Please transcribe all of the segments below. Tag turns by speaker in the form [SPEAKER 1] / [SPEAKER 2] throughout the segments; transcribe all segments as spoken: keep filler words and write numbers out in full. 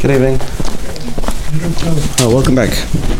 [SPEAKER 1] Good evening. Oh, welcome back.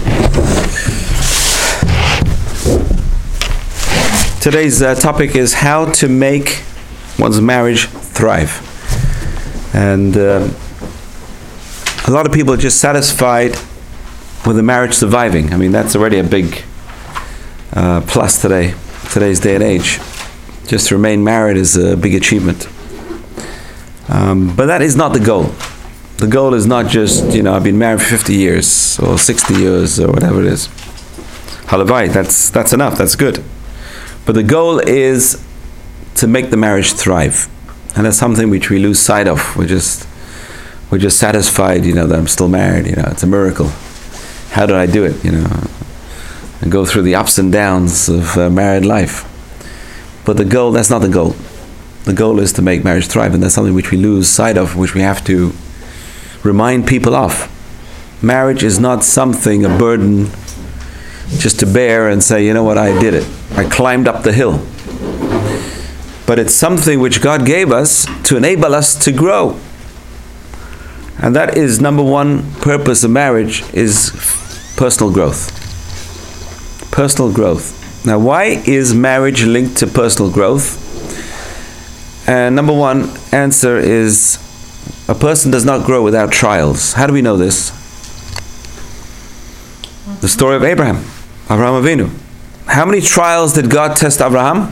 [SPEAKER 1] Today's uh, topic is how to make one's marriage thrive. And uh, a lot of people are just satisfied with the marriage surviving. I mean, that's already a big uh, plus today, today's day and age. Just to remain married is a big achievement. Um, but that is not the goal. The goal is not just, you know, I've been married for fifty years or sixty years or whatever it is. Halavai, that's that's enough, that's good. But the goal is to make the marriage thrive. And that's something which we lose sight of. We're just we're just satisfied, you know, that I'm still married, you know, it's a miracle. How did I do it, you know? And go through the ups and downs of uh, married life. But the goal, that's not the goal. The goal is to make marriage thrive, and that's something which we lose sight of, which we have to remind people of. Marriage is not something, a burden, just to bear and say, you know what, I did it. I climbed up the hill. But it's something which God gave us to enable us to grow. And that is number one purpose of marriage, is personal growth. Personal growth. Now, why is marriage linked to personal growth? And number one answer is, a person does not grow without trials. How do we know this? The story of Abraham, Avraham Avinu. How many trials did God test Abraham?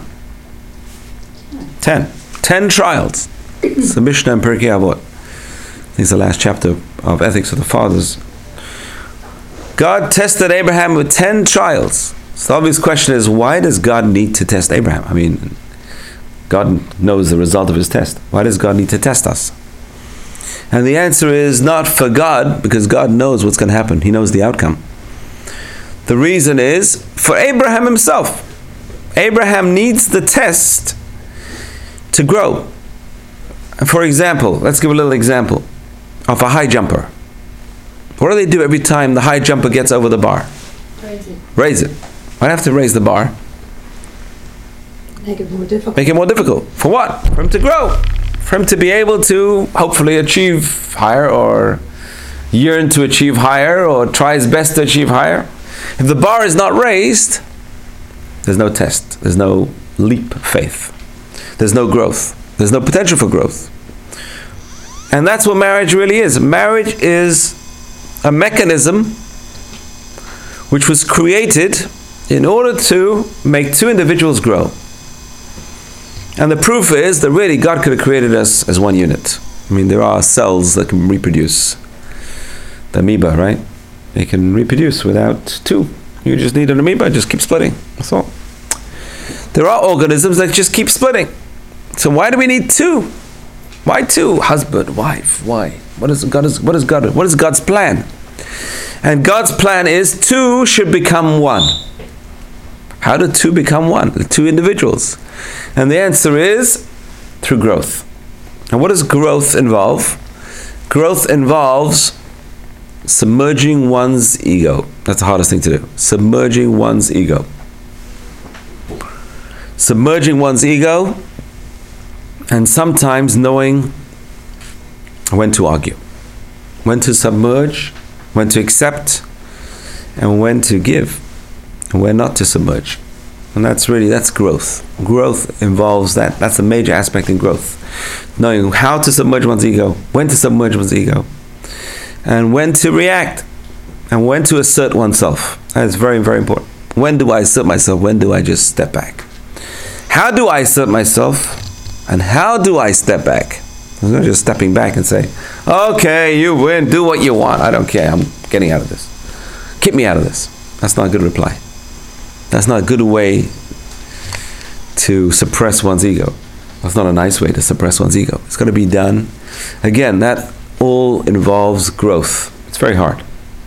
[SPEAKER 1] Ten. Ten trials. It's the Mishnah and Pirkei Avot. It's the last chapter of Ethics of the Fathers. God tested Abraham with ten trials. So the obvious question is, why does God need to test Abraham? I mean, God knows the result of his test. Why does God need to test us? And the answer is not for God, because God knows what's going to happen. He knows the outcome. The reason is for Abraham himself. Abraham needs the test to grow. For example, let's give a little example of a high jumper. What do they do every time the high jumper gets over the bar?
[SPEAKER 2] Raise it.
[SPEAKER 1] Raise it. Why do I have to raise the bar?
[SPEAKER 2] Make it more difficult.
[SPEAKER 1] Make it more difficult. For what? For him to grow. For him to be able to hopefully achieve higher, or yearn to achieve higher, or try his best to achieve higher. If the bar is not raised, there's no test. There's no leap of faith. There's no growth. There's no potential for growth. And that's what marriage really is. Marriage is a mechanism which was created in order to make two individuals grow. And the proof is that really God could have created us as one unit. I mean, there are cells that can reproduce. The amoeba, right? They can reproduce without two. You just need an amoeba, just keep splitting. That's all. There are organisms that just keep splitting. So why do we need two? Why two? Husband, wife, why? What is God is what is God what is God's plan? And God's plan is two should become one. How do two become one? The two individuals. And the answer is through growth. And what does growth involve? Growth involves submerging one's ego. That's the hardest thing to do. Submerging one's ego. Submerging one's ego, and sometimes knowing when to argue, when to submerge, when to accept, and when to give, and when not to submerge. And that's really, that's growth. Growth involves that. That's a major aspect in growth. Knowing how to submerge one's ego, when to submerge one's ego, and when to react, and when to assert oneself. That is very, very important. When do I assert myself? When do I just step back? How do I assert myself? And how do I step back? I'm not just stepping back and say, okay, you win, do what you want. I don't care, I'm getting out of this. Keep me out of this. That's not a good reply. That's not a good way to suppress one's ego. That's not a nice way to suppress one's ego. It's got to be done. Again, that all involves growth. It's very hard.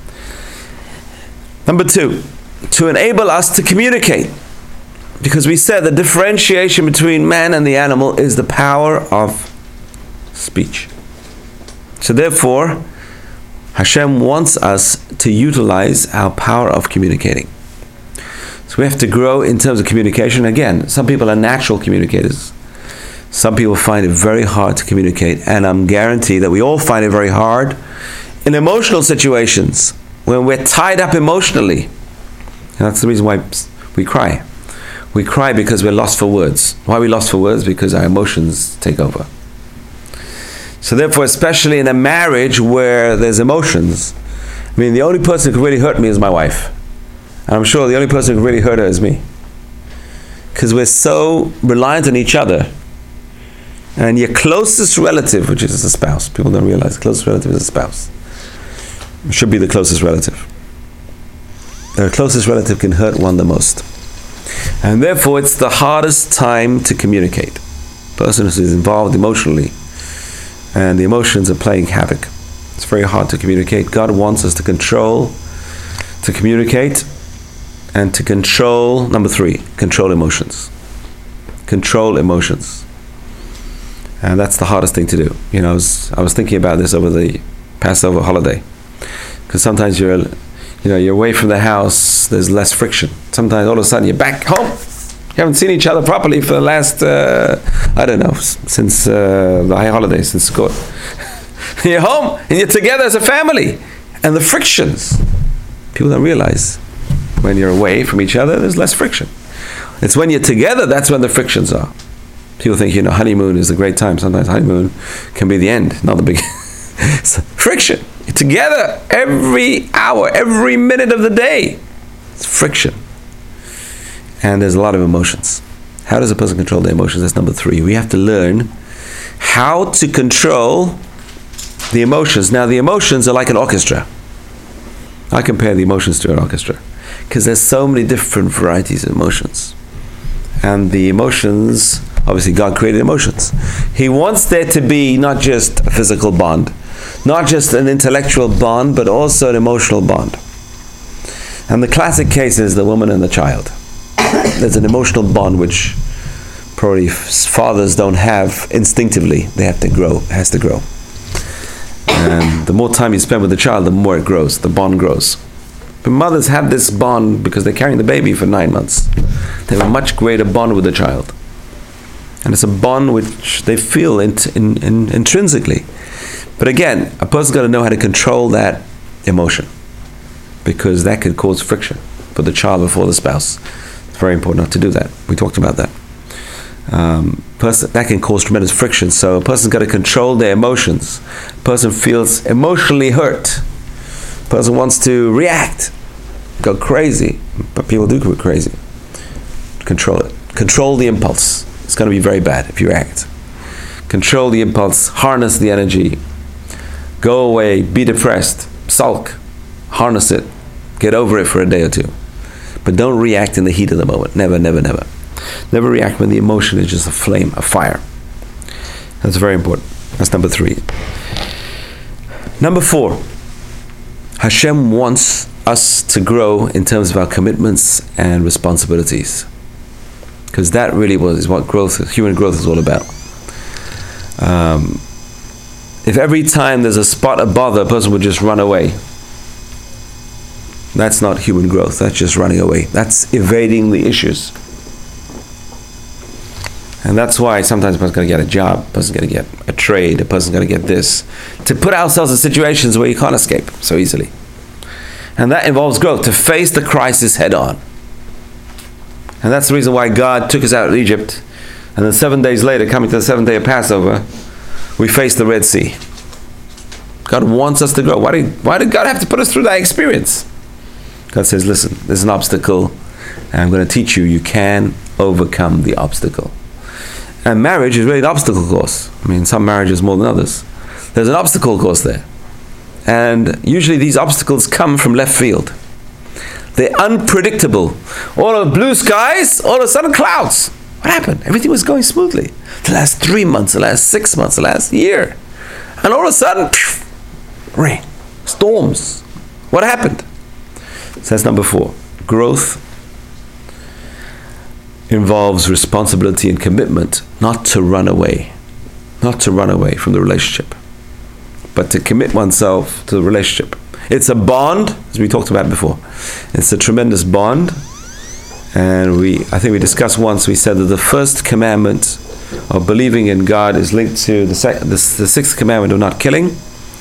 [SPEAKER 1] Number two, to enable us to communicate. Because we said the differentiation between man and the animal is the power of speech. So therefore, Hashem wants us to utilize our power of communicating. So we have to grow in terms of communication. Again, some people are natural communicators. Some people find it very hard to communicate, and I'm guaranteed that we all find it very hard in emotional situations, when we're tied up emotionally, and that's the reason why we cry. We cry because we're lost for words. Why are we lost for words? Because our emotions take over. So therefore, especially in a marriage where there's emotions, I mean, the only person who could really hurt me is my wife. And I'm sure the only person who could really hurt her is me. Because we're so reliant on each other. And your closest relative, which is a spouse, people don't realize the closest relative is a spouse. It should be the closest relative. Their closest relative can hurt one the most. And therefore, it's the hardest time to communicate. The person who is involved emotionally, and the emotions are playing havoc. It's very hard to communicate. God wants us to control, to communicate, and to control, number three, control emotions. Control emotions. And that's the hardest thing to do. You know, I was, I was thinking about this over the Passover holiday. Because sometimes you're, you know, you're away from the house, there's less friction. Sometimes all of a sudden you're back home. You haven't seen each other properly for the last, uh, I don't know, since uh, the high holidays, since school. You're home and you're together as a family. And the frictions, people don't realize, when you're away from each other, there's less friction. It's when you're together, that's when the frictions are. People think, you know, honeymoon is a great time. Sometimes honeymoon can be the end, not the beginning. It's friction. You're together every hour, every minute of the day. It's friction. And there's a lot of emotions. How does a person control their emotions? That's number three. We have to learn how to control the emotions. Now, the emotions are like an orchestra. I compare the emotions to an orchestra because there's so many different varieties of emotions. And the emotions, obviously God created emotions. He wants there to be not just a physical bond, not just an intellectual bond, but also an emotional bond. And the classic case is the woman and the child. There's an emotional bond which probably fathers don't have instinctively. They have to grow, it has to grow. And the more time you spend with the child, the more it grows, the bond grows. But mothers have this bond because they're carrying the baby for nine months. They have a much greater bond with the child. And it's a bond which they feel in, in, in, intrinsically. But again, a person's got to know how to control that emotion, because that could cause friction for the child before the spouse. It's very important not to do that. We talked about that. Um, person, that can cause tremendous friction. So a person's got to control their emotions. A person feels emotionally hurt. A person wants to react, go crazy. But people do go crazy. Control it. Control the impulse. It's going to be very bad if you act. Control the impulse. Harness the energy. Go away. Be depressed. Sulk. Harness it. Get over it for a day or two. But don't react in the heat of the moment. Never, never, never. Never react when the emotion is just a flame, a fire. That's very important. That's number three. Number four. Hashem wants us to grow in terms of our commitments and responsibilities. Because that really was is what growth, human growth is all about. Um, if every time there's a spot of bother, a person would just run away, that's not human growth. That's just running away. That's evading the issues. And that's why sometimes a person's going to get a job, a person's going to get a trade, a person's going to get this. To put ourselves in situations where you can't escape so easily. And that involves growth, to face the crisis head on. And that's the reason why God took us out of Egypt. And then seven days later, coming to the seventh day of Passover, we faced the Red Sea. God wants us to grow. Why did, why did God have to put us through that experience? God says, listen, there's an obstacle, and I'm going to teach you, you can overcome the obstacle. And marriage is really an obstacle course. I mean, some marriages more than others. There's an obstacle course there. And usually these obstacles come from left field. They're unpredictable. All of blue skies, all of a sudden clouds. What happened? Everything was going smoothly. The last three months, the last six months, the last year. And all of a sudden, phew, rain, storms. What happened? So that's number four. Growth involves responsibility and commitment, not to run away. Not to run away from the relationship, but to commit oneself to the relationship. It's a bond, as we talked about before. It's a tremendous bond. And we, I think we discussed once, we said that the first commandment of believing in God is linked to the, sec- the, the sixth commandment of not killing.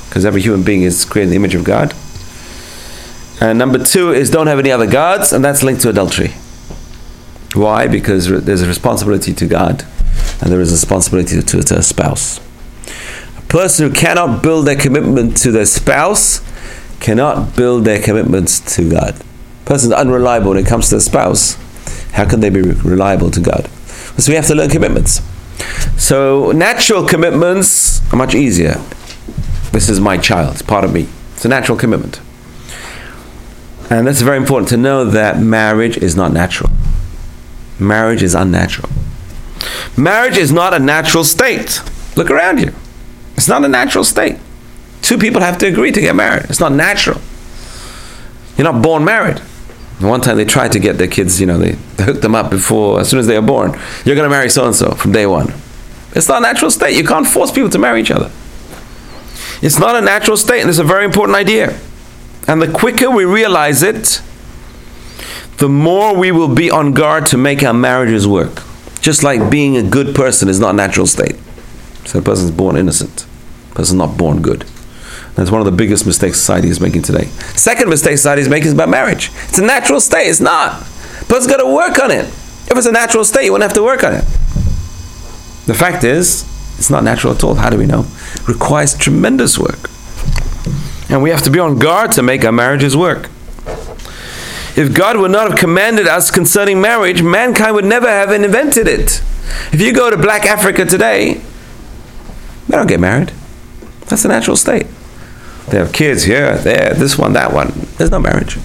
[SPEAKER 1] because every human being is created in the image of God. And number two is don't have any other gods, and that's linked to adultery. Why? Because there's a responsibility to God, and there is a responsibility to, to a spouse. A person who cannot build their commitment to their spouse cannot build their commitments to God. A person is unreliable when it comes to their spouse. How can they be reliable to God? So we have to learn commitments. So natural commitments are much easier. This is my child, it's part of me. It's a natural commitment. And that's very important to know that marriage is not natural. Marriage is unnatural. Marriage is not a natural state. Look around you. It's not a natural state. Two people have to agree to get married. It's not natural. You're not born married. One time they tried to get their kids, you know, they, they hooked them up before, as soon as they were born. You're going to marry so-and-so from day one. It's not a natural state. You can't force people to marry each other. It's not a natural state, and it's a very important idea. And the quicker we realize it, the more we will be on guard to make our marriages work. Just like being a good person is not a natural state. So a person is born innocent. A person is not born good. That's one of the biggest mistakes society is making today. Second mistake society is making is about marriage. It's a natural state. It's not. A person's got to work on it. If it's a natural state, you wouldn't have to work on it. The fact is, it's not natural at all. How do we know? It requires tremendous work. And we have to be on guard to make our marriages work. If God would not have commanded us concerning marriage, mankind would never have invented it. If you go to Black Africa today, they don't get married. That's a natural state. They have kids here, there, this one, that one. There's no marriage.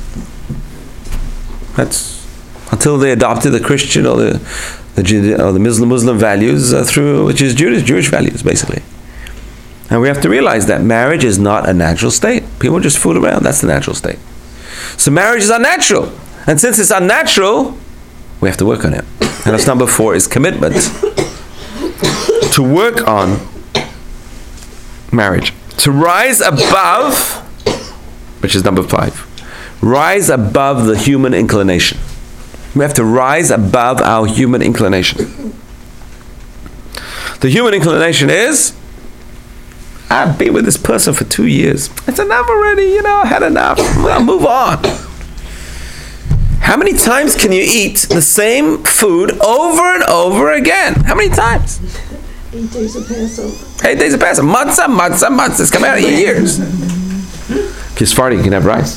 [SPEAKER 1] That's until they adopted the Christian or the the, or the Muslim Muslim values uh, through, which is Jewish Jewish values basically. And we have to realize that marriage is not a natural state. People just fool around. That's the natural state. So marriage is unnatural. And since it's unnatural, we have to work on it. And that's number four is commitment. To work on marriage. To rise above, which is number five. Rise above the human inclination. We have to rise above our human inclination. The human inclination is, I've been with this person for two years. It's enough already, you know, I had enough. I'll move on. How many times can you eat the same food over and over again? How many times?
[SPEAKER 2] Eight days of Passover.
[SPEAKER 1] Eight days of Passover. Matzah, matzah, matzah. It's coming out of your years. If you're Sephardi, you can have rice.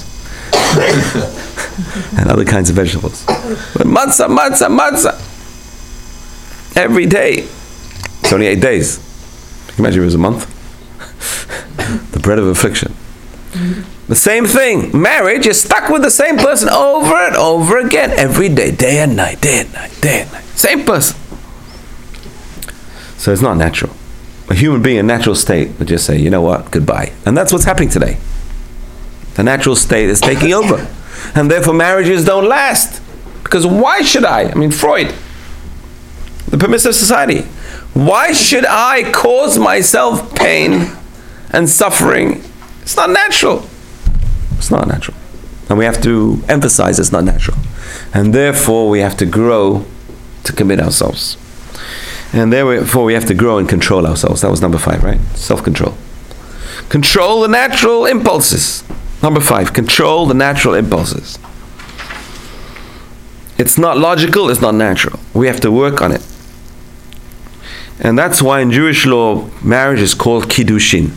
[SPEAKER 1] And other kinds of vegetables. But matzah, matzah, matzah. Every day. It's only eight days. Can you imagine if it was a month? The bread of affliction. Mm-hmm. The same thing. Marriage is stuck with the same person over and over again. Every day. Day and night. Day and night. Day and night. Same person. So it's not natural. A human being in a natural state would just say, you know what, goodbye. And that's what's happening today. The natural state is taking over. And therefore marriages don't last. Because why should I? I mean, Freud, the permissive society. Why should I cause myself pain and suffering? It's not natural. It's not natural. And we have to emphasize it's not natural. And therefore we have to grow to commit ourselves. And therefore we have to grow and control ourselves. That was number five, right? Self-control. Control the natural impulses. Number five, control the natural impulses. It's not logical, it's not natural. We have to work on it. And that's why in Jewish law, marriage is called kiddushin.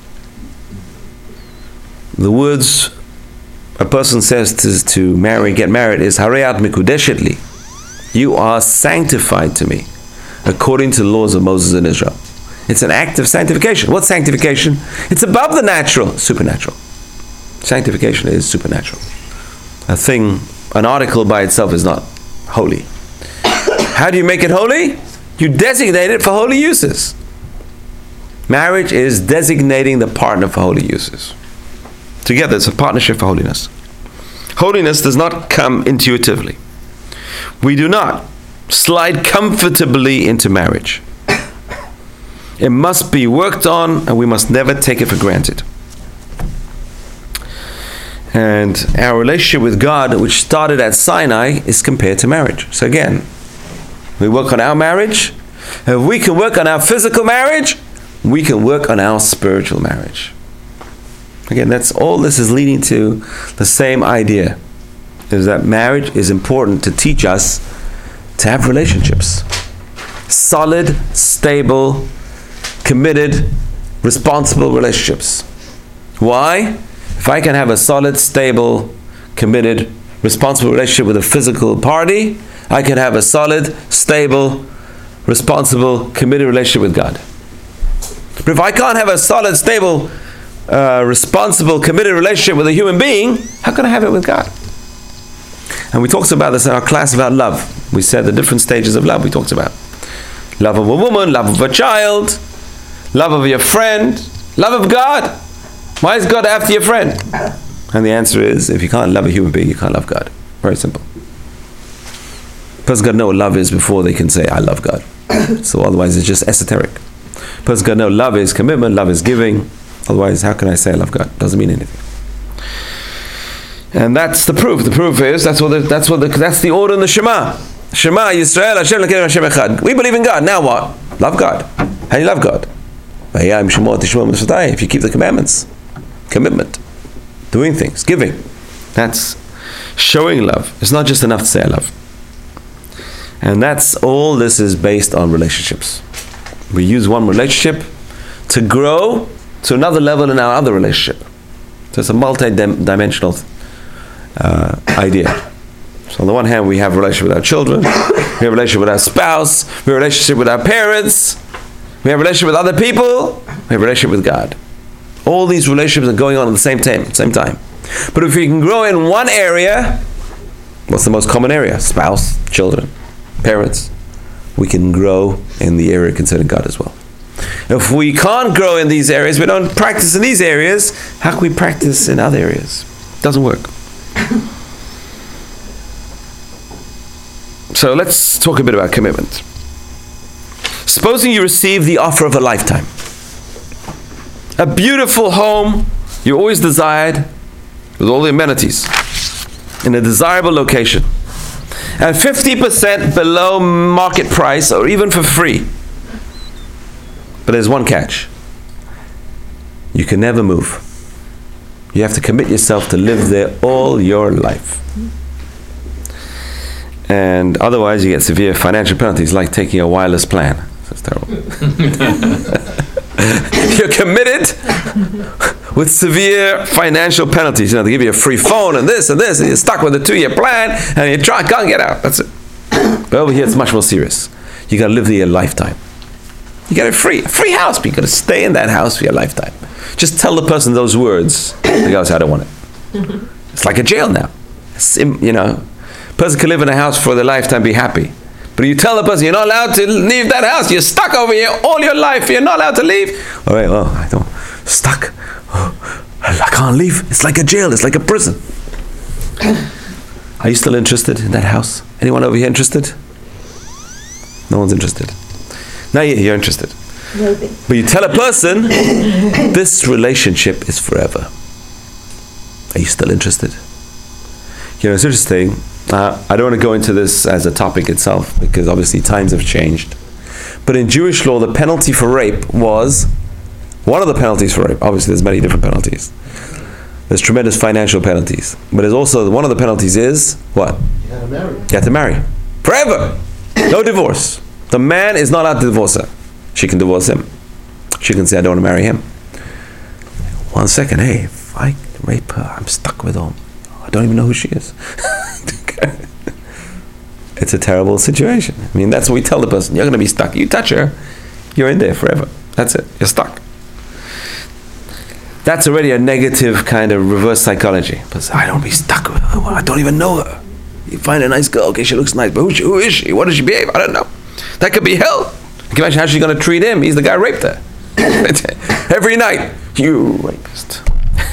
[SPEAKER 1] The words a person says to, to marry, get married is Hareat mikudeshet li. You are sanctified to me, according to the laws of Moses and Israel. It's an act of sanctification. What's sanctification? It's above the natural, supernatural. Sanctification is supernatural. A thing, an article by itself is not holy. How do you make it holy? You designate it for holy uses. Marriage is designating the partner for holy uses. Together, it's a partnership for holiness. Holiness does not come intuitively. We do not slide comfortably into marriage. It must be worked on, and we must never take it for granted. And our relationship with God, which started at Sinai, is compared to marriage. So again, we work on our marriage. If we can work on our physical marriage, we can work on our spiritual marriage. Again, that's all this is leading to the same idea, is that marriage is important to teach us to have relationships. Solid, stable, committed, responsible relationships. Why? If I can have a solid, stable, committed, responsible relationship with a physical party, I can have a solid, stable, responsible, committed relationship with God. But if I can't have a solid, stable, uh, responsible, committed relationship with a human being, how can I have it with God? And we talked about this in our class about love. We said the different stages of love we talked about. Love of a woman, love of a child, love of your friend, love of God. Why is God after your friend? And the answer is, if you can't love a human being, you can't love God. Very simple. Person got to know what love is before they can say, I love God. So otherwise it's just esoteric. Person got to know love is commitment, love is giving. Otherwise, how can I say I love God? Doesn't mean anything. And that's the proof. The proof is, that's what the, that's what the, that's the order in the Shema. Shema Yisrael Hashem Elokeinu Hashem Echad. We believe in God. Now what? Love God. How do you love God? If you keep the commandments. Commitment. Doing things. Giving. That's showing love. It's not just enough to say I love. And that's all this is based on relationships. We use one relationship to grow to another level in our other relationship. So it's a multi-dimensional uh, idea. So on the one hand, we have a relationship with our children, we have a relationship with our spouse, we have a relationship with our parents, we have a relationship with other people, we have a relationship with God. All these relationships are going on at the same time, same time. But if we can grow in one area, what's the most common area? Spouse, children, parents. We can grow in the area concerning God as well. If we can't grow in these areas, we don't practice in these areas, how can we practice in other areas? It doesn't work. So let's talk a bit about commitment. Supposing you receive the offer of a lifetime. A beautiful home you always desired with all the amenities in a desirable location. And fifty percent below market price or even for free. But there's one catch. You can never move. You have to commit yourself to live there all your life. And otherwise you get severe financial penalties, like taking a wireless plan. That's terrible. You're committed with severe financial penalties. You know, they give you a free phone and this and this, and you're stuck with a two-year plan, and you try, can't get out. That's it. But over here it's much more serious. You got to live there your lifetime. You get a free, a free house, but you got to stay in that house for your lifetime. Just tell the person those words. The guy says, I don't want it. It's like a jail now. It's, you know, a person can live in a house for their lifetime, be happy. But you tell the person, you're not allowed to leave that house. You're stuck over here all your life. You're not allowed to leave. All right, well, I don't, stuck. Oh, I can't leave. It's like a jail. It's like a prison. Are you still interested in that house? Anyone over here interested? No one's interested. Now you're interested.
[SPEAKER 2] Maybe.
[SPEAKER 1] But you tell a person, this relationship is forever. Are you still interested? You know, it's interesting. Uh, I don't want to go into this as a topic itself, because obviously times have changed. But in Jewish law, the penalty for rape was, one of the penalties for rape, obviously there's many different penalties. There's tremendous financial penalties. But there's also, one of the penalties is, what?
[SPEAKER 3] You have to marry.
[SPEAKER 1] You have to marry. Forever. No divorce. The man is not allowed to divorce her. She can divorce him. She can say, I don't want to marry him. One second, hey, if I rape her, I'm stuck with her. I don't even know who she is. It's a terrible situation. I mean, that's what we tell the person. You're going to be stuck. You touch her, you're in there forever. That's it. You're stuck. That's already a negative kind of reverse psychology. But I don't want to be stuck with her. I don't even know her. You find a nice girl. Okay, she looks nice. But who, she, who is she? What does she behave? I don't know. That could be hell. Can you imagine how she's going to treat him? He's the guy who raped her. Every night. You rapist.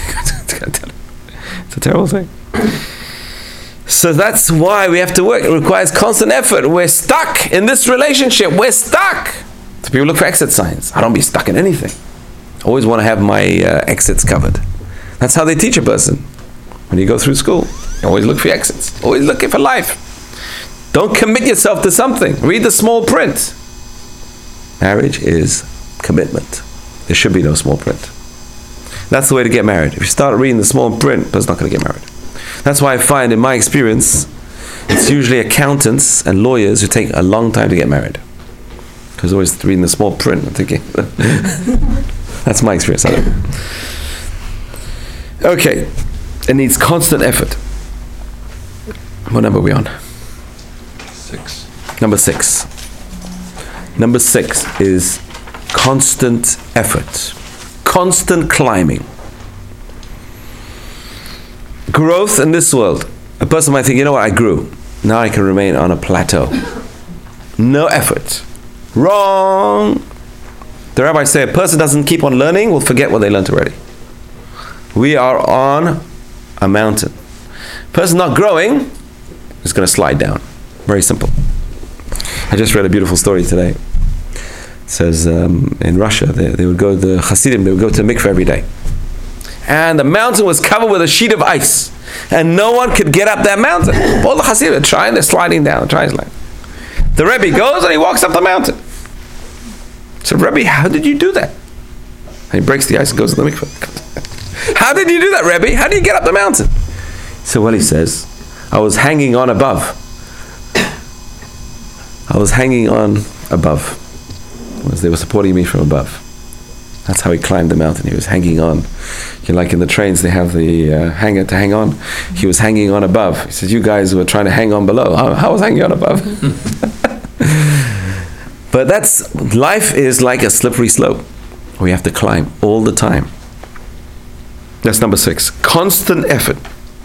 [SPEAKER 1] It's a terrible thing. So that's why we have to work. It requires constant effort. We're stuck in this relationship. We're stuck. So people look for exit signs. I don't be stuck in anything. I always want to have my uh, exits covered. That's how they teach a person. When you go through school, you always look for exits. Always looking for life. Don't commit yourself to something. Read the small print. Marriage is commitment. There should be no small print. That's the way to get married. If you start reading the small print, person's not going to get married. That's why I find, in my experience, it's usually accountants and lawyers who take a long time to get married. Because always reading the small print and thinking. That's my experience. I don't know. Okay. It needs constant effort. What number are we on?
[SPEAKER 3] Six.
[SPEAKER 1] Number six. Number six is constant effort. Constant climbing. Growth in this world. A person might think, you know what, I grew. Now I can remain on a plateau. No effort. Wrong. The rabbis say a person doesn't keep on learning will forget what they learned already. We are on a mountain. Person not growing is going to slide down. Very simple. I just read a beautiful story today. It says um, in Russia, they, they would go, the Hasidim, they would go to the mikveh every day. And the mountain was covered with a sheet of ice. And no one could get up that mountain. All the Hasidim are trying, they're sliding down, trying to slide. The Rebbe goes and he walks up the mountain. So Rebbe, how did you do that? And he breaks the ice and goes to the mikveh. How did you do that, Rebbe? How did you get up the mountain? So well, he says, I was hanging on above. I was hanging on above. As they were supporting me from above. That's how he climbed the mountain. He was hanging on. You know, like in the trains, they have the uh, hanger to hang on. He was hanging on above. He says, you guys were trying to hang on below. I, I was hanging on above. But that's, life is like a slippery slope. We have to climb all the time. That's number six. Constant effort.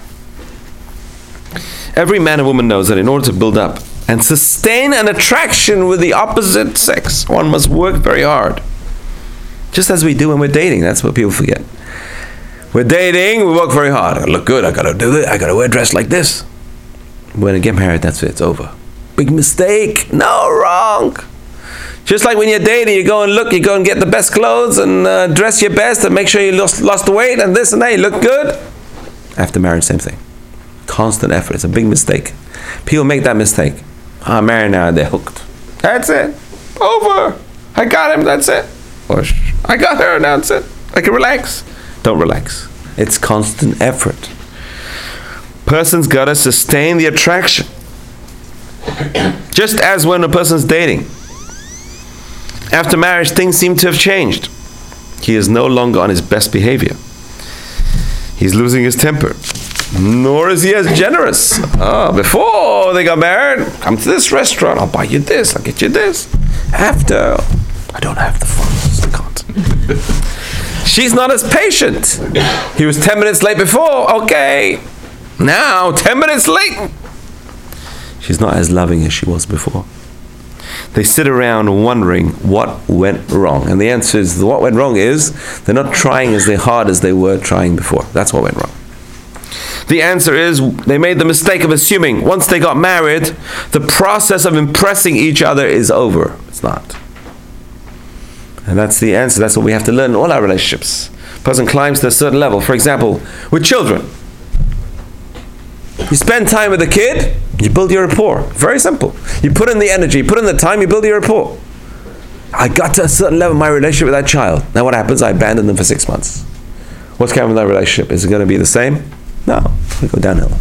[SPEAKER 1] Every man and woman knows that in order to build up and sustain an attraction with the opposite sex, one must work very hard. Just as we do when we're dating. That's what people forget. We're dating, we work very hard. I gotta look good, I gotta do it, I gotta wear a dress like this. When I get married, that's it, it's over. Big mistake. No, wrong. Just like when you're dating, you go and look, you go and get the best clothes and uh, dress your best and make sure you lost, lost weight and this and that, you look good. After marriage, same thing. Constant effort. It's a big mistake. People make that mistake. I'm oh, married now, they're hooked. That's it. Over. I got him, that's it. Or I got her, now that's it. I can relax. Don't relax. It's constant effort. Person's got to sustain the attraction. Just as when a person's dating. After marriage, things seem to have changed. He is no longer on his best behavior. He's losing his temper. Nor is he as generous. Oh, before they got married, come to this restaurant, I'll buy you this, I'll get you this. After, I don't have the funds, I can't. She's not as patient. He was ten minutes late before, okay. Now, ten minutes late. She's not as loving as she was before. They sit around wondering what went wrong. And the answer is, what went wrong is, they're not trying as hard as they were trying before. That's what went wrong. The answer is, they made the mistake of assuming once they got married, the process of impressing each other is over. It's not. And that's the answer. That's what we have to learn in all our relationships. A person climbs to a certain level. For example, with children. You spend time with a kid, you build your rapport. Very simple. You put in the energy, you put in the time, you build your rapport. I got to a certain level in my relationship with that child. Now what happens? I abandon them for six months. What's going on with that relationship? Is it going to be the same? No, it's going to go downhill.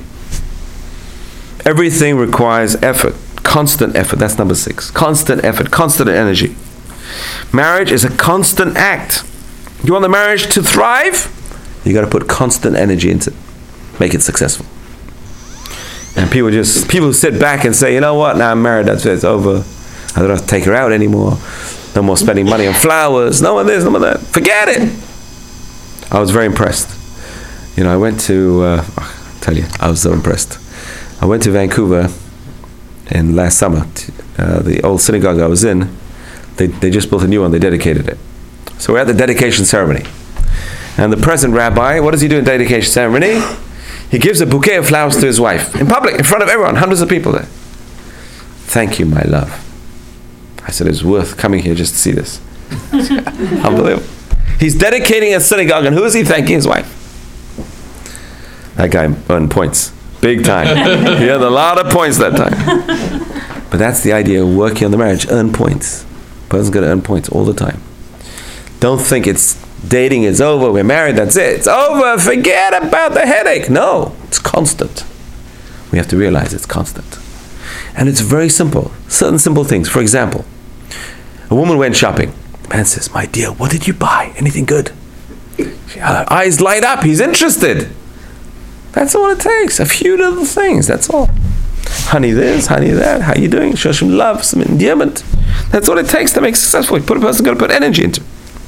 [SPEAKER 1] Everything requires effort, constant effort. That's number six. Constant effort, constant energy. Marriage is a constant act. You want the marriage to thrive? You got to put constant energy into it. Make it successful. And people just, people sit back and say, you know what, now I'm married, that's it, it's over. I don't have to take her out anymore. No more spending money on flowers, no more this, no more that. Forget it. I was very impressed. You know, I went to, uh, I'll tell you, I was so impressed. I went to Vancouver in last summer. Uh, the old synagogue I was in, they, they just built a new one, they dedicated it. So we're at the dedication ceremony. And the present rabbi, what does he do in dedication ceremony? He gives a bouquet of flowers to his wife, in public, in front of everyone, hundreds of people there. Thank you, my love. I said, it's worth coming here just to see this. Unbelievable. He's dedicating a synagogue, and who is he thanking? His wife. That guy earned points, big time. He had a lot of points that time. But that's the idea of working on the marriage, earn points. Person's going to earn points all the time. Don't think it's dating is over, we're married, that's it, it's over, forget about the headache. No, it's constant. We have to realize it's constant. And it's very simple, certain simple things. For example, a woman went shopping. The man says, my dear, what did you buy? Anything good? Her eyes light up, he's interested. That's all it takes, a few little things, that's all. Honey this, honey that, how you doing? Show some love, some endearment. That's all it takes to make successful. Put a person got to put energy into.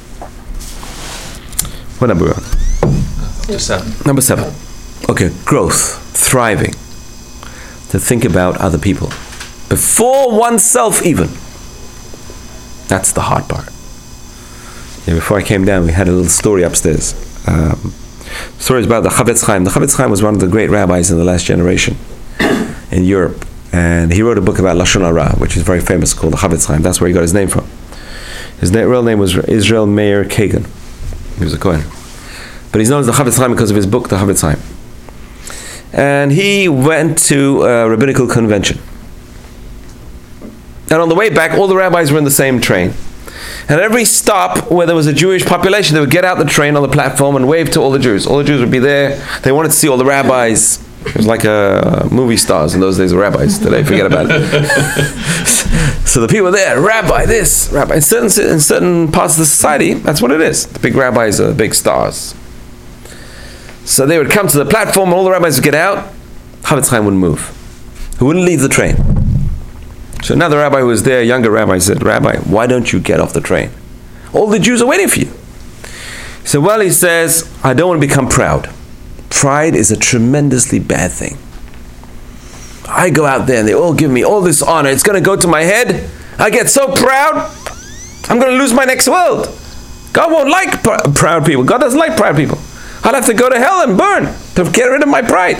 [SPEAKER 1] What number are we on?
[SPEAKER 3] Seven.
[SPEAKER 1] Number seven. Okay, growth, thriving. To think about other people. Before oneself even. That's the hard part. Yeah, before I came down, we had a little story upstairs. Um, story is about the Chavetz Chaim. The Chavetz Chaim was one of the great rabbis in the last generation in Europe. And he wrote a book about Lashon Hara, which is very famous, called the Chavetz Chaim. That's where he got his name from. His na- real name was Israel Meir Kagan. He was a Kohen. But he's known as the Chavetz Chaim because of his book, the Chavetz Chaim. And he went to a rabbinical convention. And on the way back, all the rabbis were in the same train. And at every stop where there was a Jewish population, they would get out the train on the platform and wave to all the Jews. All the Jews would be there. They wanted to see all the rabbis. It was like a movie stars in those days, the rabbis. Today, forget about it. So the people were there, rabbi this, rabbi. In certain, in certain parts of the society, that's what it is. The big rabbis are big stars. So they would come to the platform and all the rabbis would get out. Chavetz Chaim wouldn't move. He wouldn't leave the train. So another rabbi who was there, a younger rabbi, said, Rabbi, why don't you get off the train? All the Jews are waiting for you. He said, well, he says, I don't want to become proud. Pride is a tremendously bad thing. I go out there and they all give me all this honor. It's going to go to my head. I get so proud, I'm going to lose my next world. God won't like pr- proud people. God doesn't like proud people. I'll have to go to hell and burn to get rid of my pride.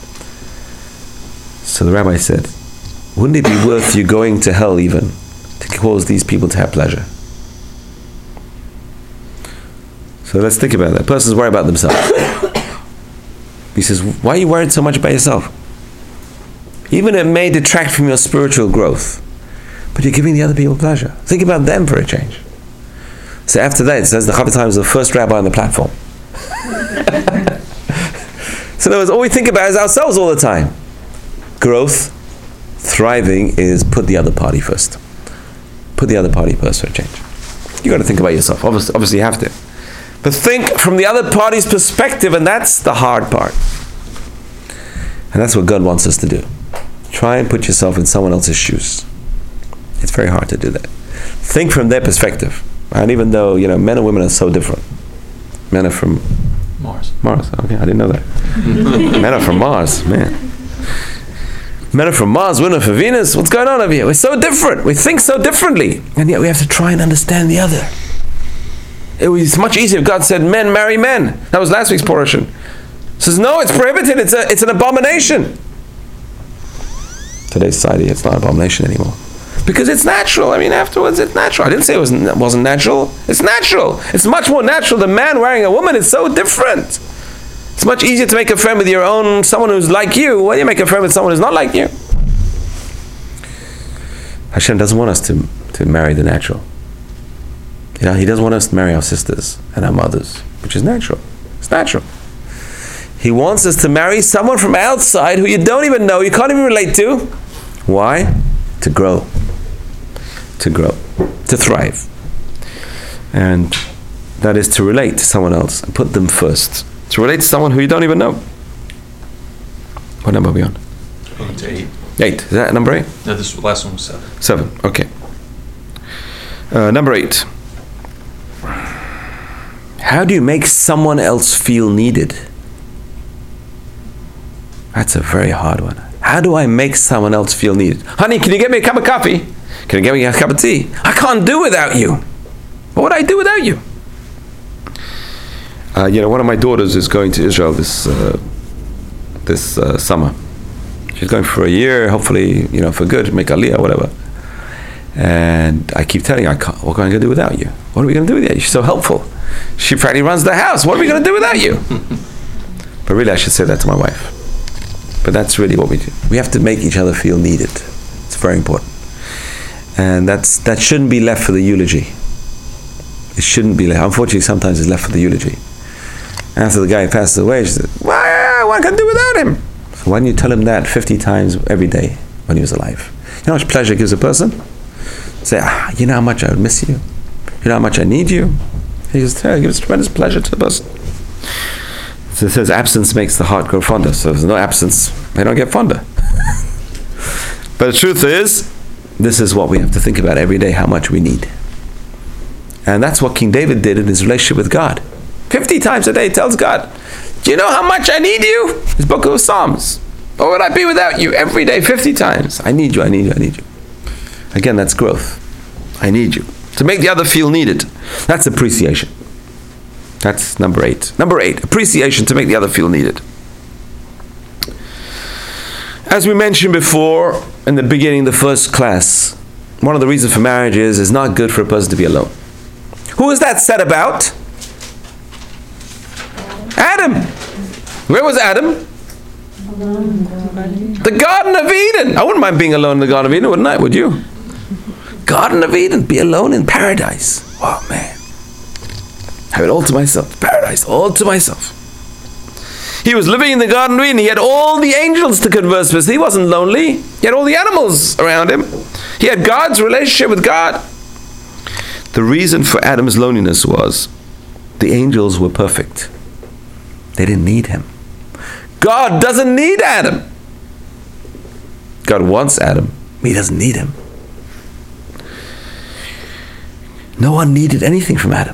[SPEAKER 1] So the rabbi said, wouldn't it be worth you going to hell even to cause these people to have pleasure? So let's think about that. A person's worried about themselves. He says, why are you worried so much about yourself? Even it may detract from your spiritual growth, but you're giving the other people pleasure. Think about them for a change. So after that, it says the Chavetz Chaim was the first rabbi on the platform. So in other words, all we think about is ourselves all the time. Growth, thriving is put the other party first. Put the other party first for a change. You got to think about yourself. Obviously, obviously you have to. But think from the other party's perspective, and that's the hard part. And that's what God wants us to do. Try and put yourself in someone else's shoes. It's very hard to do that. Think from their perspective. And even though, you know, men and women are so different. Men are from
[SPEAKER 3] Mars.
[SPEAKER 1] Mars, okay, I didn't know that. Men are from Mars, man. Men are from Mars, women are from Venus. What's going on over here? We're so different. We think so differently. And yet we have to try and understand the other. It was much easier if God said, men marry men. That was last week's portion. It says, no, it's prohibited. It's a, it's an abomination. Today's society, it's not an abomination anymore. Because it's natural. I mean, afterwards, it's natural. I didn't say it wasn't, it wasn't natural. It's natural. It's much more natural. The man wearing a woman is so different. It's much easier to make a friend with your own, someone who's like you, when you make a friend with someone who's not like you. Hashem doesn't want us to, to marry the natural. You know, He doesn't want us to marry our sisters and our mothers, which is natural. It's natural. He wants us to marry someone from outside who you don't even know, you can't even relate to. Why? To grow. To grow. To thrive. And that is to relate to someone else and put them first. To relate to someone who you don't even know. What number are we on?
[SPEAKER 3] Going to eight.
[SPEAKER 1] Eight. Is that number eight?
[SPEAKER 3] No, this last one was seven.
[SPEAKER 1] Seven. Okay. Uh, number eight. How do you make someone else feel needed? That's a very hard one. How do I make someone else feel needed? Honey, can you get me a cup of coffee? Can you get me a cup of tea? I can't do without you. What would I do without you? Uh, you know, one of my daughters is going to Israel this uh, this uh, summer. She's going for a year, hopefully, you know, for good, make aliyah, whatever. And I keep telling her, I can't, what am I going to do without you? What are we going to do without you? She's so helpful. She practically runs the house. What are we going to do without you? But really, I should say that to my wife. But that's really what we do. We have to make each other feel needed. It's very important. And that's that shouldn't be left for the eulogy. It shouldn't be left. Unfortunately, sometimes it's left for the eulogy. After the guy passes away, she said, well, what can I do without him? So why don't you tell him that fifty times every day when he was alive? You know how much pleasure it gives a person? Say, ah, you know how much I would miss you? You know how much I need you? He goes, yeah, it gives tremendous pleasure to the person. So it says absence makes the heart grow fonder. So if there's no absence, they don't get fonder. But the truth is, this is what we have to think about every day, how much we need. And that's what King David did in his relationship with God. fifty times a day he tells God, do you know how much I need you? His book of Psalms. What would I be without you? Every day, fifty times. I need you, I need you, I need you. Again, that's growth. I need you. To make the other feel needed. That's appreciation. That's number eight. Number eight, appreciation to make the other feel needed. As we mentioned before in the beginning, the first class, one of the reasons for marriage is it's not good for a person to be alone. Who is that said about? Adam. Where was Adam? The Garden of Eden. I wouldn't mind being alone in the Garden of Eden, wouldn't I? Would you? Garden of Eden. Be alone in paradise. Wow, man. Have it all to myself. Paradise, all to myself. He was living in the Garden of Eden. He had all the angels to converse with. He wasn't lonely. He had all the animals around him. He had God's relationship with God. The reason for Adam's loneliness was the angels were perfect. They didn't need him. God doesn't need Adam. God wants Adam. He doesn't need him. No one needed anything from Adam.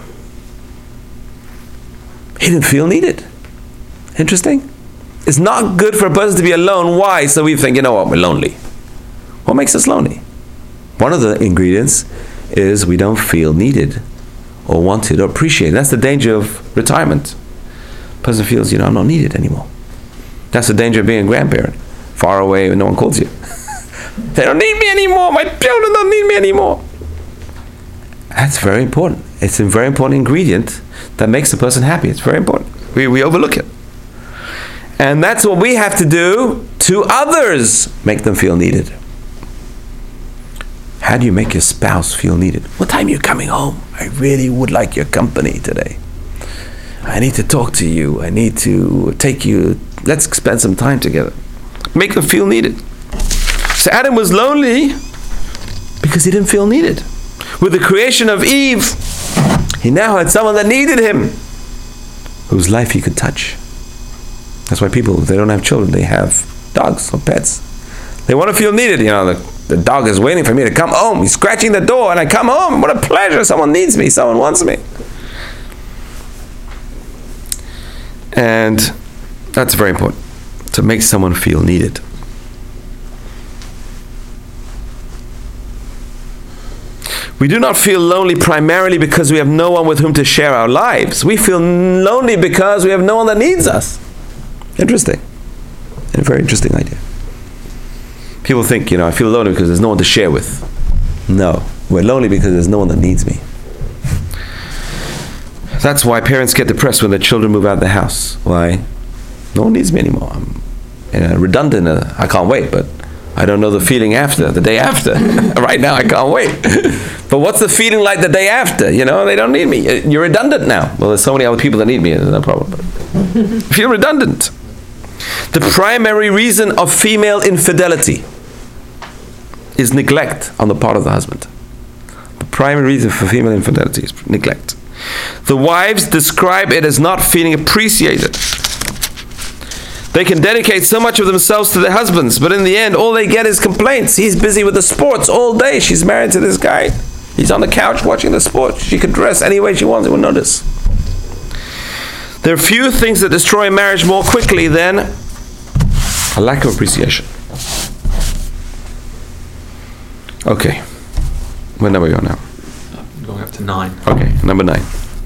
[SPEAKER 1] He didn't feel needed. Interesting. It's not good for a person to be alone. Why? So we think, you know what, we're lonely. What makes us lonely? One of the ingredients is we don't feel needed or wanted or appreciated. That's the danger of retirement. A person feels, you know, I'm not needed anymore. That's the danger of being a grandparent. Far away when no one calls you. They don't need me anymore. My children don't need me anymore. That's very important. It's a very important ingredient that makes a person happy. It's very important. We, we overlook it. And that's what we have to do to others. Make them feel needed. How do you make your spouse feel needed? What time are you coming home? I really would like your company today. I need to talk to you. I need to take you. Let's spend some time together. Make them feel needed. So Adam was lonely because he didn't feel needed. With the creation of Eve, he now had someone that needed him, whose life he could touch. That's why people, if they don't have children, they have dogs or pets. They want to feel needed. You know, the, the dog is waiting for me to come home. He's scratching the door and I come home. What a pleasure. Someone needs me. Someone wants me. And that's very important, to make someone feel needed. We do not feel lonely primarily because we have no one with whom to share our lives. We feel lonely because we have no one that needs us. Interesting. A very interesting idea. People think, you know, I feel lonely because there's no one to share with. No. We're lonely because there's no one that needs me. That's why parents get depressed when their children move out of the house. Why? No one needs me anymore. I'm you know, redundant. Uh, I can't wait, but I don't know the feeling after, the day after. Right now, I can't wait. But what's the feeling like the day after? You know, they don't need me. You're redundant now. Well, there's so many other people that need me. There's no problem. But feel redundant. The primary reason of female infidelity is neglect on the part of the husband. The primary reason for female infidelity is neglect. The wives describe it as not feeling appreciated. They can dedicate so much of themselves to their husbands, but in the end, all they get is complaints. He's busy with the sports all day. She's married to this guy. He's on the couch watching the sports. She could dress any way she wants. He wouldn't notice. There are few things that destroy marriage more quickly than a lack of appreciation. Okay. What number are you on now?
[SPEAKER 3] Going up to nine.
[SPEAKER 1] Okay, number nine.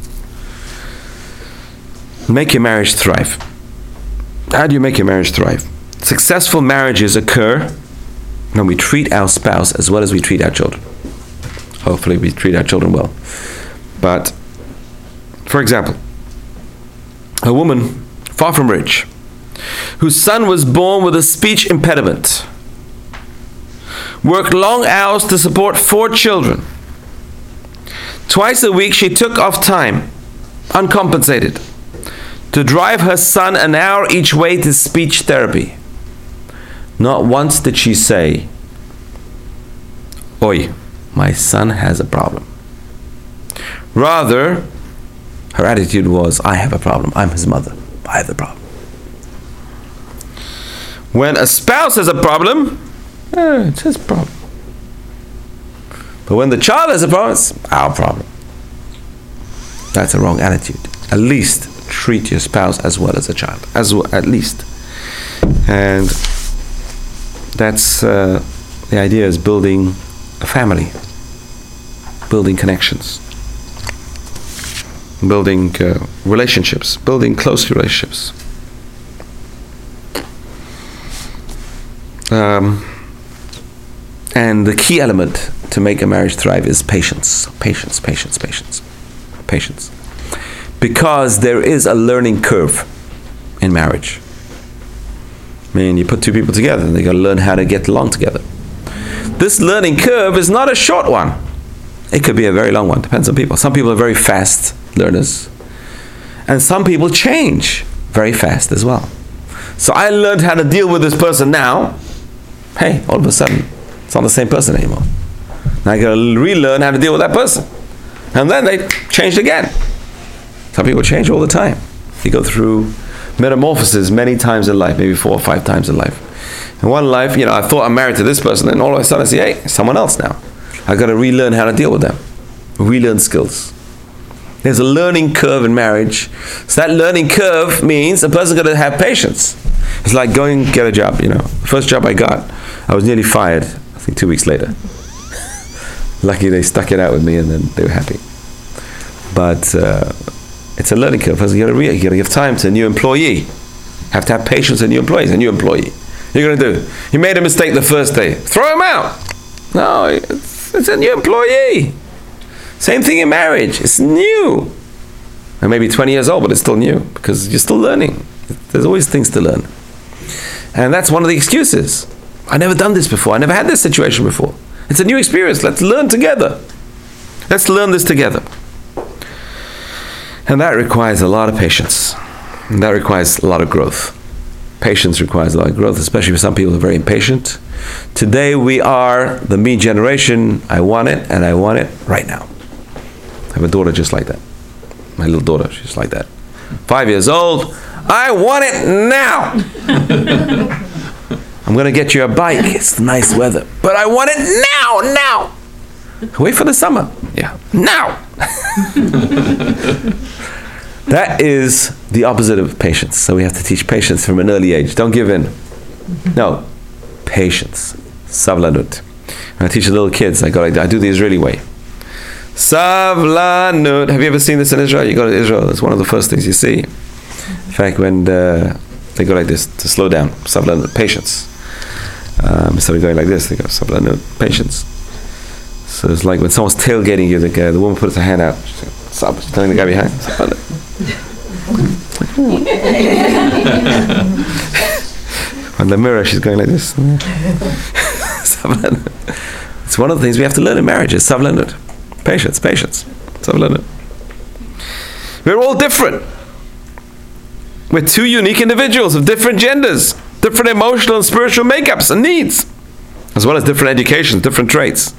[SPEAKER 1] Make your marriage thrive. How do you make your marriage thrive? Successful marriages occur when we treat our spouse as well as we treat our children. Hopefully we treat our children well. But, for example, a woman, far from rich, whose son was born with a speech impediment, worked long hours to support four children, Twice a week she took off time, uncompensated, to drive her son an hour each way to speech therapy. Not once did she say, "Oi, my son has a problem." Rather, her attitude was, "I have a problem. I'm his mother. I have the problem." When a spouse has a problem, eh, it's his problem. But when the child has a problem, it's our problem. That's a wrong attitude. At least treat your spouse as well as a child, as well, at least. And that's uh, the idea is building a family, building connections, building uh, relationships, building close relationships. Um, and the key element to make a marriage thrive is patience, patience, patience, patience, patience. Because there is a learning curve in marriage. I mean, you put two people together and they got to learn how to get along together. This learning curve is not a short one. It could be a very long one, depends on people. Some people are very fast learners, and some people change very fast as well. So I learned how to deal with this person now. Hey, all of a sudden, it's not the same person anymore. Now I got to relearn how to deal with that person. And then they changed again. Some people change all the time. You go through metamorphoses many times in life, maybe four or five times in life. In one life, you know, I thought I'm married to this person, and all of a sudden I say, hey, someone else now. I got to relearn how to deal with them. Relearn skills. There's a learning curve in marriage. So that learning curve means a person's got to have patience. It's like going and get a job, you know. The first job I got, I was nearly fired, I think two weeks later. Lucky they stuck it out with me and then they were happy. But uh, it's a learning curve. You got to you got to give time to a new employee. Have to have patience with a new employee. A new employee. What are you going to do? You made a mistake the first day. Throw him out. No, it's, it's a new employee. Same thing in marriage. It's new. And maybe twenty years old, but it's still new because you're still learning. There's always things to learn. And that's one of the excuses. I never done this before. I never had this situation before. It's a new experience. Let's learn together. Let's learn this together. And that requires a lot of patience. And that requires a lot of growth. Patience requires a lot of growth, especially for some people who are very impatient. Today we are the me generation. I want it, and I want it right now. I have a daughter just like that. My little daughter, she's like that. Five years old. I want it now. I'm going to get you a bike. It's nice weather. But I want it now, now. Wait for the summer. Yeah, now. That is the opposite of patience. So we have to teach patience from an early age. Don't give in. No, patience. Savlanut. When I teach the little kids, I go like that. I do the Israeli way. Savlanut. Have you ever seen this in Israel? You go to Israel, it's one of the first things you see. In fact, when uh, they go like this to slow down, Savlanut, patience. Um, instead of going like this, they go Savlanut, patience. So it's like when someone's tailgating you, the, guy, the woman puts her hand out. She's telling the guy behind. On the mirror, she's going like this. It's one of the things we have to learn in marriage. Is savlanut. Patience, patience. Savlanut. We're all different. We're two unique individuals of different genders, different emotional and spiritual makeups and needs, as well as different educations, different traits.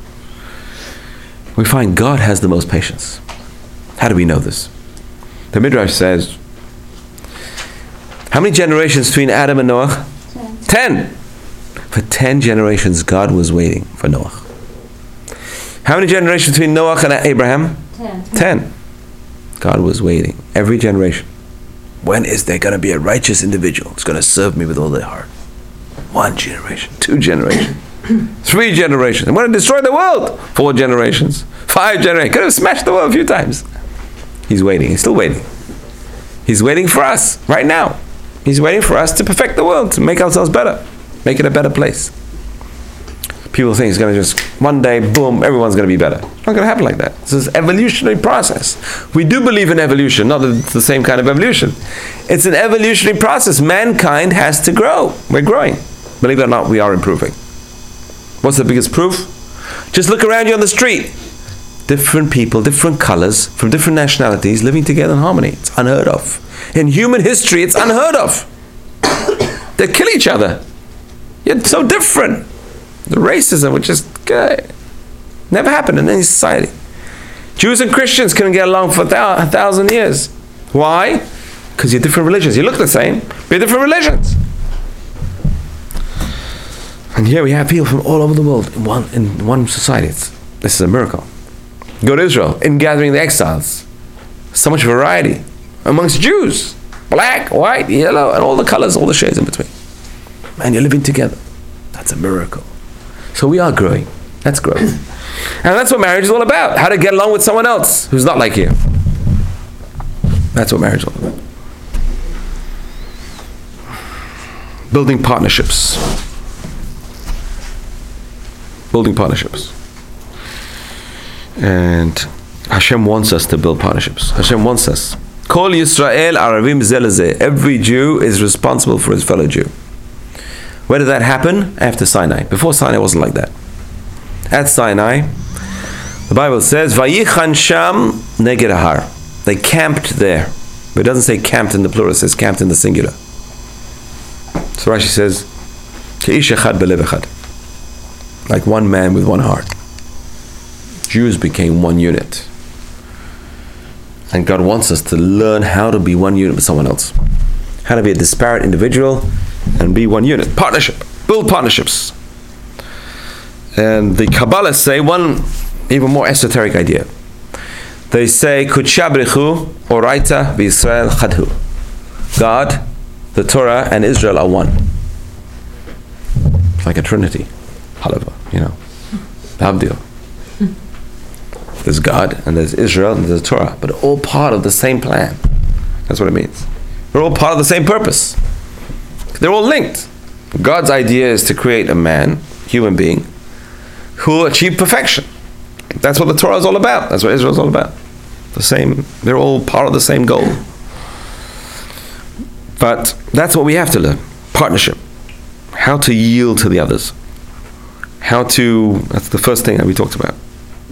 [SPEAKER 1] We find God has the most patience. How do we know this? The Midrash says, how many generations between Adam and Noah? Ten. Ten. For ten generations, God was waiting for Noah. How many generations between Noah and Abraham? Ten. Ten. God was waiting. Every generation. When is there going to be a righteous individual who's going to serve me with all their heart? One generation. Two generations. Three generations. I'm going to destroy the world. Four generations. Five generations. Could have smashed the world a few times. He's waiting. He's still waiting. He's waiting for us right now. He's waiting for us to perfect the world, to make ourselves better, make it a better place. People think it's going to just, one day, boom, everyone's going to be better. It's not going to happen like that. This is an evolutionary process. We do believe in evolution, not the same kind of evolution. It's an evolutionary process. Mankind has to grow. We're growing. Believe it or not, we are improving. What's the biggest proof? Just look around you on the street. different people, different colors, from different nationalities living together in harmony. It's unheard of. In human history, it's unheard of. They kill each other. You're so different. The racism, which is good, never happened in any society. Jews and Christians couldn't get along for a thousand years. Why? Because you're different religions. You look the same, but you're different religions. And here we have people from all over the world in one in one society. It's, this is a miracle. Go to Israel, in gathering the exiles. So much variety amongst Jews. Black, white, yellow, and all the colors, all the shades in between. And you're living together. That's a miracle. So we are growing. That's growth. And that's what marriage is all about. How to get along with someone else who's not like you. That's what marriage is all about. Building partnerships. Building partnerships. And Hashem wants us to build partnerships. Hashem wants us. Kol Yisrael Aravim Ze Leze. Every Jew is responsible for his fellow Jew. Where did that happen? After Sinai. Before Sinai, it wasn't like that. At Sinai, the Bible says, Vayichan Sham Neged Ahar. They camped there. But it doesn't say camped in the plural, it says camped in the singular. So Rashi says, Ke'ish echad belev echad. Like one man with one heart. Jews became one unit. And God wants us to learn how to be one unit with someone else. How to be a disparate individual and be one unit. Partnership. Build partnerships. And the Kabbalah say one even more esoteric idea. They say, Kutshabrichu Oraita B'Yisrael Chadhu. God, the Torah, and Israel are one. It's like a trinity. Halava, you know. Havdil. There's God, and there's Israel, and there's Torah. But all part of the same plan. That's what it means. We're all part of the same purpose. They're all linked. God's idea is to create a man, human being, who will achieve perfection. That's what the Torah is all about. That's what Israel is all about. The same, they're all part of the same goal. But that's what we have to learn. Partnership. How to yield to the others. How to, that's the first thing that we talked about.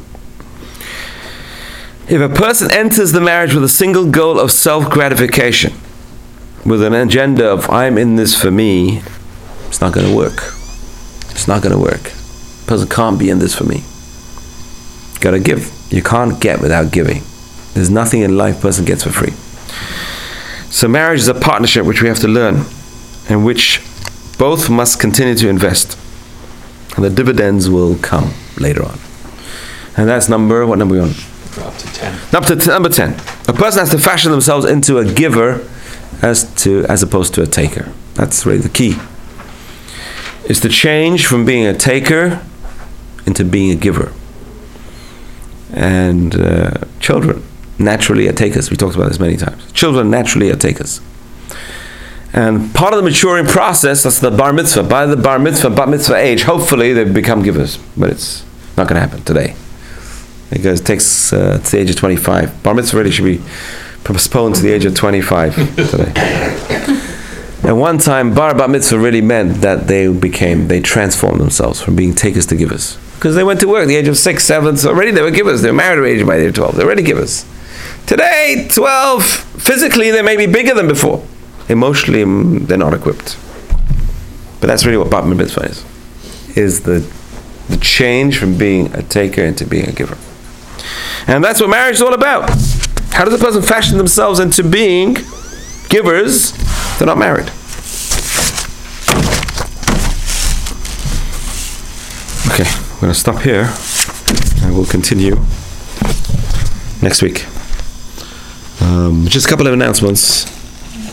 [SPEAKER 1] If a person enters the marriage with a single goal of self-gratification, with an agenda of, I'm in this for me, it's not going to work. It's not going to work. A person can't be in this for me. You got to give. You can't get without giving. There's nothing in life a person gets for free. So marriage is a partnership which we have to learn, in which both must continue to invest. And the dividends will come later on. And that's number, what number are we on?
[SPEAKER 3] Up to ten.
[SPEAKER 1] Up to t- number ten. A person has to fashion themselves into a giver as to as opposed to a taker. That's really the key. Is to change from being a taker into being a giver. And uh, children naturally are takers. We talked about this many times. Children naturally are takers. And part of the maturing process, that's the bar mitzvah. By the bar mitzvah, bar mitzvah age, hopefully they become givers. But it's not going to happen today. Because it takes uh, to the age of twenty-five. Bar mitzvah really should be postponed to the age of twenty-five today. And one time, bar bat mitzvah really meant that they became, they transformed themselves from being takers to givers. Because they went to work at the age of six, seven, so already they were givers. They were married at age by the age of twelve. They're already givers. Today, twelve, physically they may be bigger than before. Emotionally, they're not equipped. But that's really what bat mitzvah is. Is the, the change from being a taker into being a giver. And that's what marriage is all about. How does a person fashion themselves into being givers if they're not married? Okay, we're going to stop here and we'll continue next week. Um, just a couple of announcements.